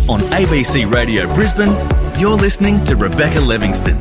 On ABC Radio Brisbane, you're listening to Rebecca Livingston.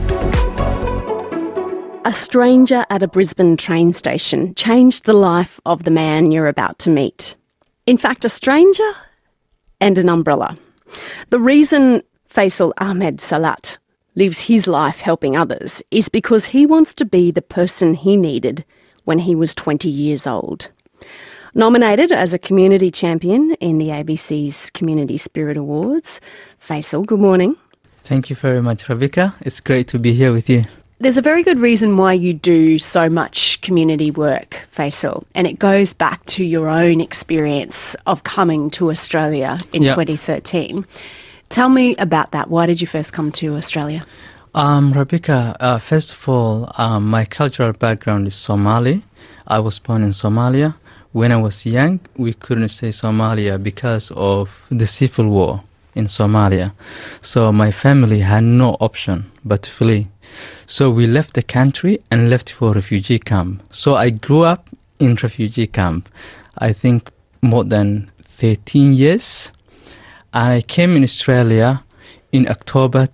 A stranger at a Brisbane train station changed the life of the man you're about to meet. In fact, a stranger and an umbrella. The reason Faisal Ahmed Salat lives his life helping others is because he wants to be the person he needed when he was 20 years old. Nominated as a community champion in the ABC's Community Spirit Awards, Faisal, good morning. Thank you very much, Rebecca. It's great to be here with you. There's a very good reason why you do so much community work, Faisal, and it goes back to your own experience of coming to Australia in 2013. Tell me about that. Why did you first come to Australia? Rebecca, first of all, my cultural background is Somali. I was born in Somalia. When I was young, we couldn't stay Somalia because of the civil war in Somalia. So my family had no option but to flee. So we left the country and left for refugee camp. So I grew up in refugee camp, I think more than 13 years. And I came in Australia in October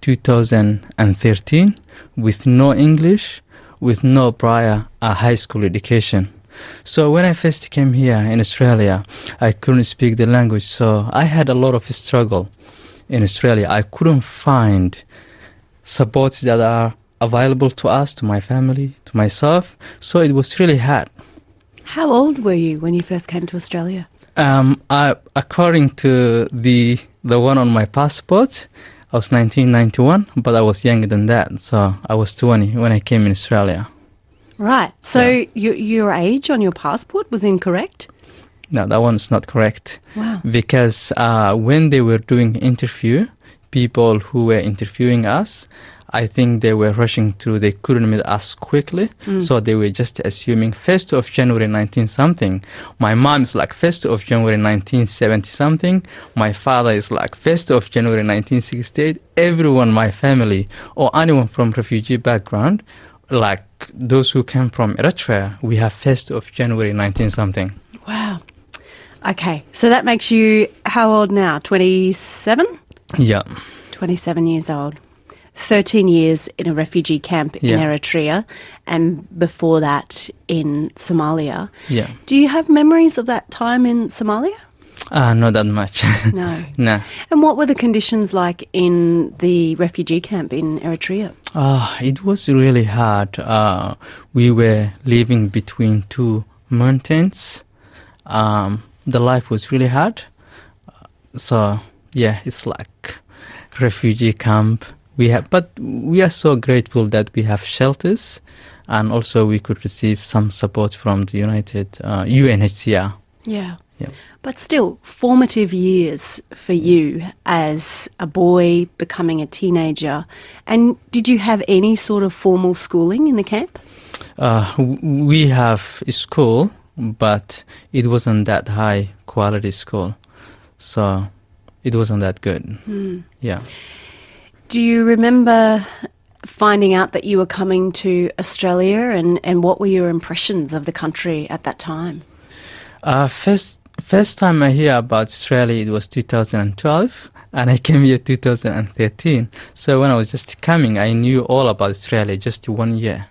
2013 with no English, with no prior high school education. So when I first came here in Australia, I couldn't speak the language, so I had a lot of struggle in Australia. I couldn't find supports that are available to us, to my family, to myself, so it was really hard. How old were you when you first came to Australia? According to the one on my passport, I was 1991, but I was younger than that, so I was 20 when I came in Australia. Right. So your age on your passport was incorrect? No, that one's not correct. Wow. Because when they were doing interview, people who were interviewing us, I think they were rushing through. They couldn't meet us quickly. So they were just assuming 1st of January 19-something. My mom is like 1st of January 1970-something. My father is like 1st of January 1968. Everyone, my family, or anyone from refugee background, like those who came from Eritrea, we have 1st of January 19-something. Wow. Okay, so that makes you how old now? 27? Yeah. 27 years old. 13 years in a refugee camp in Eritrea, and before that in Somalia. Yeah. Do you have memories of that time in Somalia? Not that much. No. No. And what were the conditions like in the refugee camp in Eritrea? It was really hard. We were living between two mountains. The life was really hard. So, it's like refugee camp. But we are so grateful that we have shelters, and also we could receive some support from the UNHCR. Yeah. But still, formative years for you as a boy becoming a teenager. And did you have any sort of formal schooling in the camp? We have a school, but it wasn't that high quality school. So it wasn't that good. Yeah. Do you remember finding out that you were coming to Australia, and what were your impressions of the country at that time? First time I hear about Australia, it was 2012, and I came here 2013. So when I was just coming, I knew all about Australia just 1 year.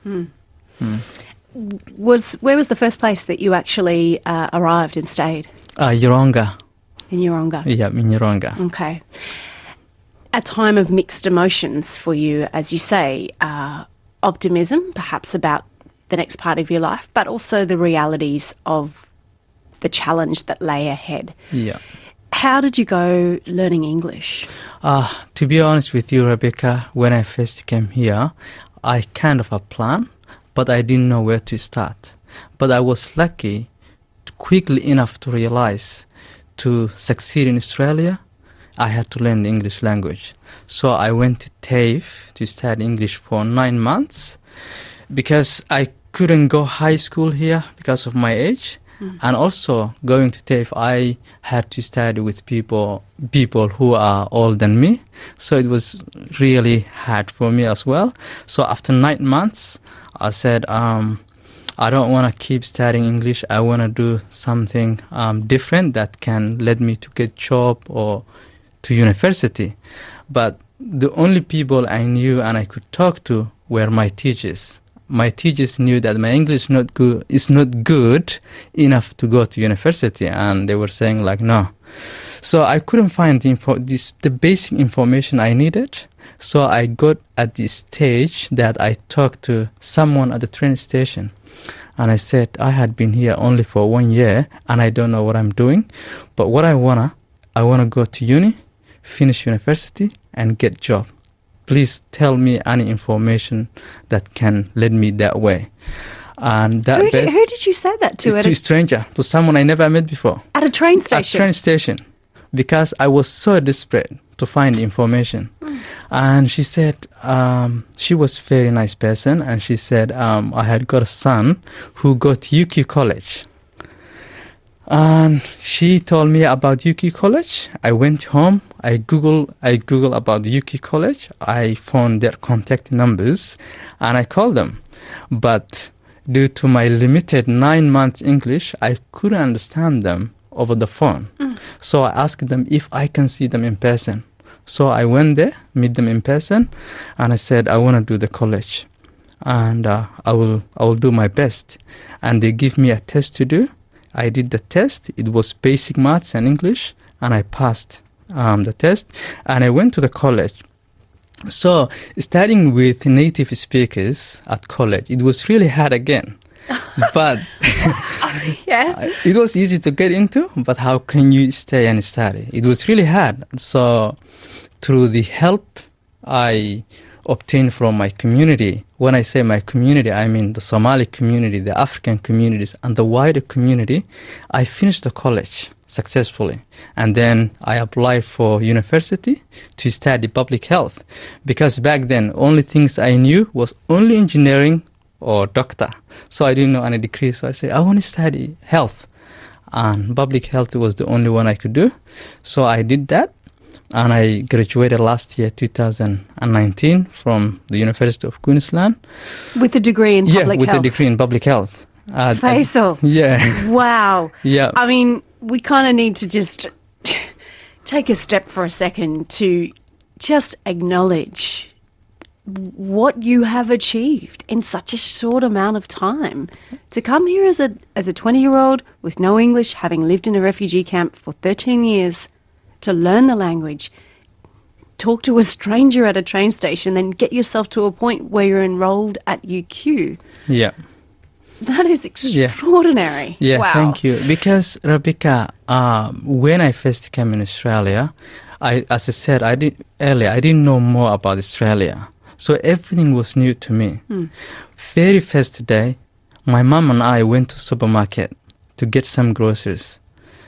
Where was the first place that you actually arrived and stayed? Yeronga. In Yeronga? Yeah, in Yeronga. Okay. A time of mixed emotions for you, as you say, optimism, perhaps about the next part of your life, but also the realities of the challenge that lay ahead. Yeah. How did you go learning English? To be honest with you, Rebecca, when I first came here, I kind of a plan, but I didn't know where to start. But I was lucky quickly enough to realize to succeed in Australia, I had to learn the English language. So I went to TAFE to study English for 9 months because I couldn't go high school here because of my age. And also going to TAFE, I had to study with people who are older than me. So it was really hard for me as well. So after 9 months, I said, I don't want to keep studying English. I want to do something different that can let me to get job or to university. But the only people I knew and I could talk to were my teachers. My teachers knew that my English is not good enough to go to university, and they were saying like, no. So I couldn't find the basic information I needed. So I got at the stage that I talked to someone at the train station. And I said, I had been here only for 1 year and I don't know what I'm doing. But what I wanna go to uni, finish university and get job. Please tell me any information that can lead me that way. And that who did you say that to? To a stranger, to someone I never met before. At a train station? At a train station. Because I was so desperate to find information. And she said, she was a very nice person, and she said, I had got a son who got UQ College. And she told me about UQ College. I went home, I Googled about the UQ College. I found their contact numbers, and I called them. But due to my limited 9 months English, I couldn't understand them over the phone. So I asked them if I can see them in person. So I went there, meet them in person, and I said, I want to do the college. And I will do my best. And they give me a test to do. I did the test. It was basic maths and English, and I passed the test. And I went to the college. So starting with native speakers at college, it was really hard again. But yeah, it was easy to get into, but how can you stay and study? It was really hard. So through the help I obtained from my community, when I say my community, I mean the Somali community, the African communities, and the wider community, I finished the college successfully. And then I applied for university to study public health, because back then only things I knew was only engineering or doctor. So I didn't know any degree. So I said, I want to study health. And public health was the only one I could do. So I did that. And I graduated last year, 2019, from the University of Queensland. With a degree in public health? Yeah, with a degree in public health. Faisal. Yeah. Wow. Yeah. I mean, we kind of need to just take a step for a second to just acknowledge what you have achieved in such a short amount of time. To come here as a 20-year-old with no English, having lived in a refugee camp for 13 years, to learn the language, talk to a stranger at a train station, then get yourself to a point where you're enrolled at UQ. Yeah. That is extraordinary. Yeah, wow. Thank you. Because, Rebecca, when I first came in Australia, as I said I didn't know more about Australia. So everything was new to me. Very first day, my mom and I went to supermarket to get some groceries.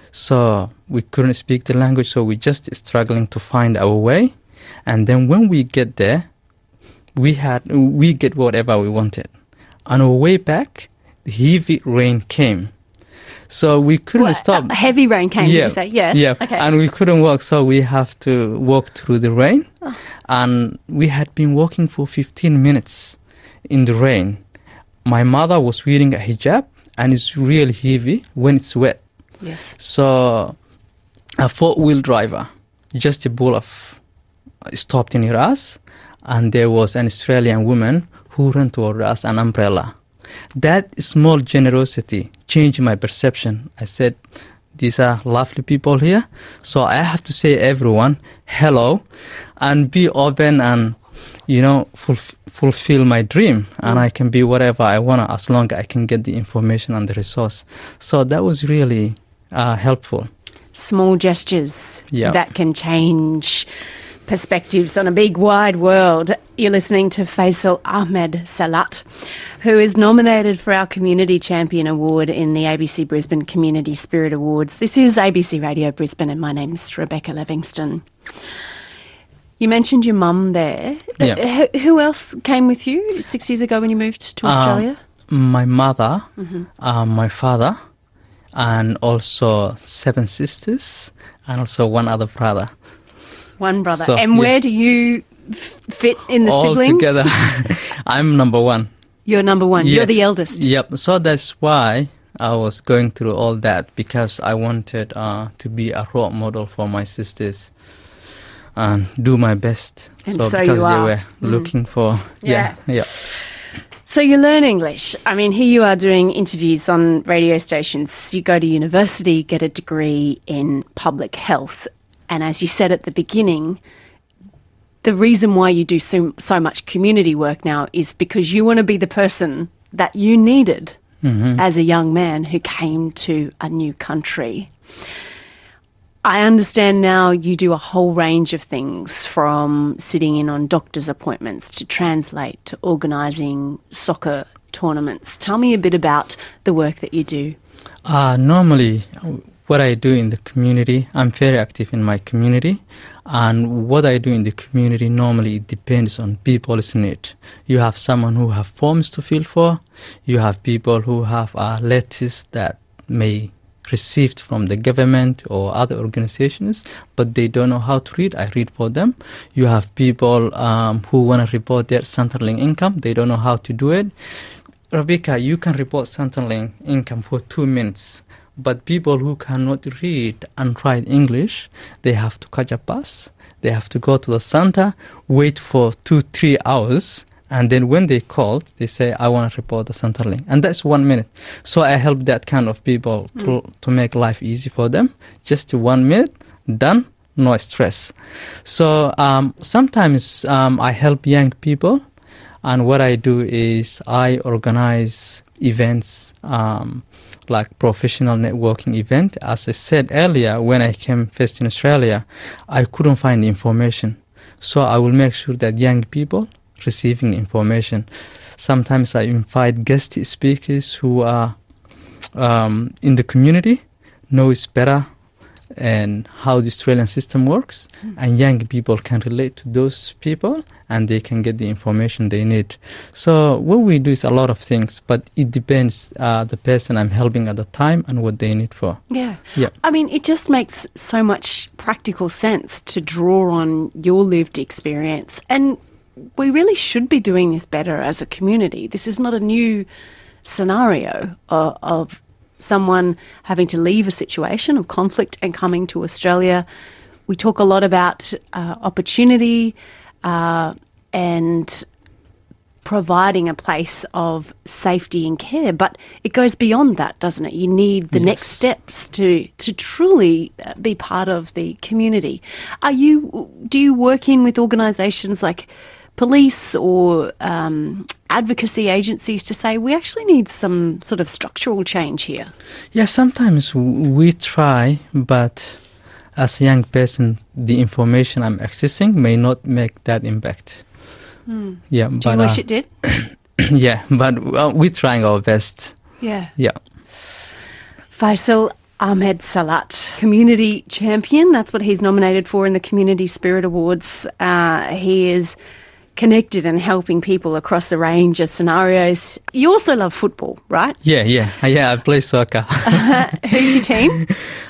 So we couldn't speak the language, so we just struggling to find our way. And then when we get there, we get whatever we wanted. On our way back, the heavy rain came. So we couldn't stop. Heavy rain came, did you say? Yeah. Yeah. Okay. And we couldn't walk, so we have to walk through the rain. And we had been walking for 15 minutes in the rain. My mother was wearing a hijab, and it's really heavy when it's wet. Yes. So a 4-wheel driver, just a bull of stopped near us, and there was an Australian woman who ran toward us an umbrella. That small generosity changed my perception. I said, these are lovely people here, so I have to say everyone hello and be open and, fulfill my dream. And I can be whatever I want as long as I can get the information and the resource. So that was really helpful. Small gestures that can change perspectives on a big, wide world. You're listening to Faisal Ahmed Salat, who is nominated for our Community Champion Award in the ABC Brisbane Community Spirit Awards. This is ABC Radio Brisbane, and my name's Rebecca Livingston. You mentioned your mum there. Yeah. Who else came with you 6 years ago when you moved to Australia? My mother, my father, and also 7 sisters, and also one other brother. One brother. So, and where do you fit in the all siblings? All together. I'm number one. You're number one. Yeah. You're the eldest. Yep. So that's why I was going through all that, because I wanted to be a role model for my sisters. and do my best. And so because you they are. were looking for, Yeah. yeah. So you learn English. I mean, here you are doing interviews on radio stations. You go to university, get a degree in public health. And as you said at the beginning, the reason why you do so much community work now is because you want to be the person that you needed as a young man who came to a new country. I understand now you do a whole range of things, from sitting in on doctor's appointments to translate to organising soccer tournaments. Tell me a bit about the work that you do. Normally, what I do in the community, I'm very active in my community, and what I do in the community normally it depends on people's need. You have someone who have forms to fill for, you have people who have letters that may received from the government or other organizations, but they don't know how to read. I read for them. You have people who want to report their Centrelink income. They don't know how to do it. Rebecca, you can report Centrelink income for 2 minutes, but people who cannot read and write English, they have to catch a bus. They have to go to the center, wait for 2-3 hours, and then when they call, they say, I want to report the Centrelink. And that's 1 minute. So I help that kind of people to make life easy for them. Just 1 minute, done, no stress. So sometimes I help young people. And what I do is I organize events like professional networking event. As I said earlier, when I came first in Australia, I couldn't find information. So I will make sure that young people receiving information. Sometimes I invite guest speakers who are in the community, knows better and how the Australian system works, and young people can relate to those people and they can get the information they need. So what we do is a lot of things, but it depends the person I'm helping at the time and what they need for. Yeah. Yeah. I mean, it just makes so much practical sense to draw on your lived experience. And we really should be doing this better as a community. This is not a new scenario of someone having to leave a situation of conflict and coming to Australia. We talk a lot about opportunity and providing a place of safety and care, but it goes beyond that, doesn't it? You need the next steps to truly be part of the community. Do you work in with organisations like police or advocacy agencies to say we actually need some sort of structural change here? Yeah, sometimes we try, but as a young person, the information I'm accessing may not make that impact. Yeah, Do you wish it did? Yeah, but we're trying our best. Yeah. Yeah. Faisal Ahmed Salat, community champion. That's what he's nominated for in the Community Spirit Awards. He is connected and helping people across a range of scenarios. You also love football, right? Yeah, I play soccer. Who's your team?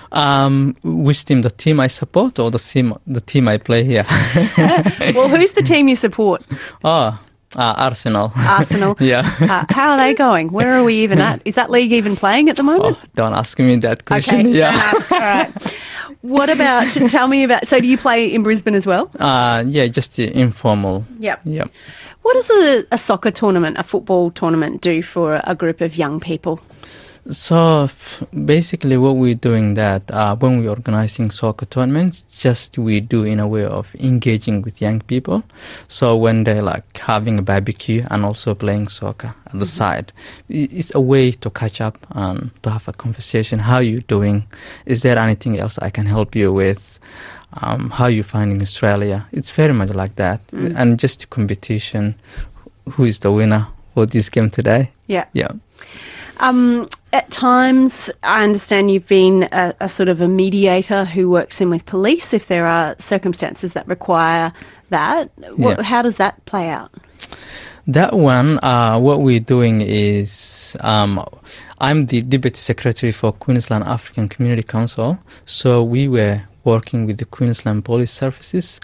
Which team? The team I support or the team I play here? Well, who's the team you support? Arsenal. Arsenal. Yeah. How are they going? Where are we even at? Is that league even playing at the moment? Don't ask me that question. Okay, Yeah. don't ask. All right. What about, tell me about, so do you play in Brisbane as well? Yeah, just informal. Yep. Yep. What does a soccer tournament, a football tournament do for a group of young people? So basically what we're doing that when we're organizing soccer tournaments, just we do in a way of engaging with young people. So when they're like having a barbecue and also playing soccer at the side, it's a way to catch up and to have a conversation. How you doing? Is there anything else I can help you with? How you finding Australia? It's very much like that. And just competition. Who is the winner for this game today? Yeah. Yeah. At times, I understand you've been a sort of a mediator who works in with police if there are circumstances that require that. How does that play out? That one, what we're doing is I'm the Deputy Secretary for Queensland African Community Council. So we were working with the Queensland Police Services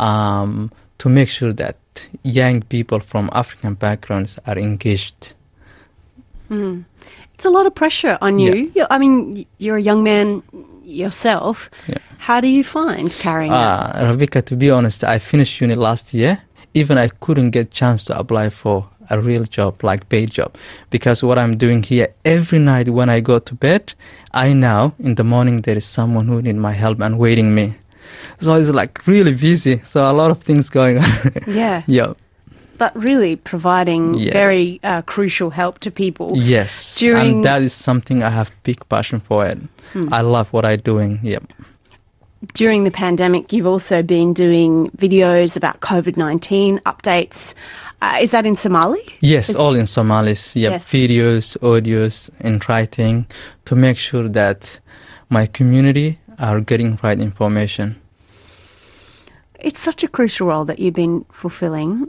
to make sure that young people from African backgrounds are engaged. It's a lot of pressure on you. Yeah. I mean, you're a young man yourself. Yeah. How do you find carrying that? Rebecca, to be honest, I finished uni last year. Even I couldn't get chance to apply for a real job, like paid job, because what I'm doing here every night when I go to bed, I know in the morning there is someone who need my help and waiting me. So it's like really busy. So a lot of things going on. Yeah. Yeah. But really providing Yes. very crucial help to people. Yes. During- And that is something I have big passion for it. I love what I'm doing. Yep. During the pandemic, you've also been doing videos about COVID-19 updates. Is that in Somali? Yes, all in Somalis. Yep. Yes. Videos, audios, and writing to make sure that my community are getting right information. It's such a crucial role that you've been fulfilling.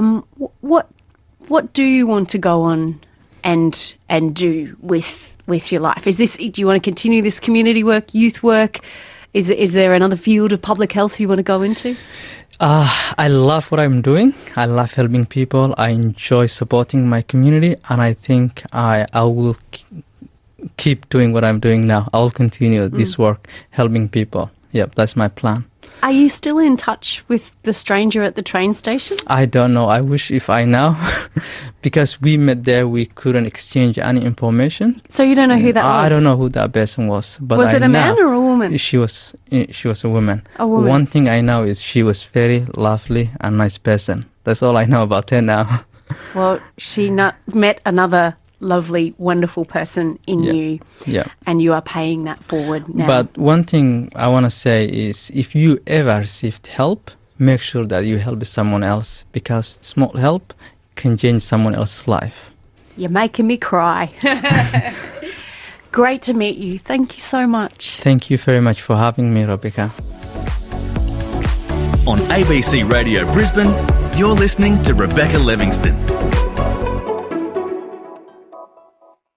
What do you want to go on and do with your life? Do you want to continue this community work, youth work? Is there another field of public health you want to go into? I love what I'm doing. I love helping people. I enjoy supporting my community, and I think I will keep doing what I'm doing now. I'll continue this work, helping people. Yep, that's my plan. Are you still in touch with the stranger at the train station? I don't know. I wish if I know, because we met there, we couldn't exchange any information. So you don't know who that was? I don't know who that person was. But Was I it a man know or a woman? She was a woman. A woman. One thing I know is she was very lovely and nice person. That's all I know about her now. Well, she met another lovely, wonderful person in you, Yeah. and you are paying that forward now. But one thing I want to say is, if you ever received help, make sure that you help someone else, because small help can change someone else's life. You're making me cry. Great to meet you. Thank you so much. Thank you very much for having me, Rebecca. On ABC Radio Brisbane, you're listening to Rebecca Livingston.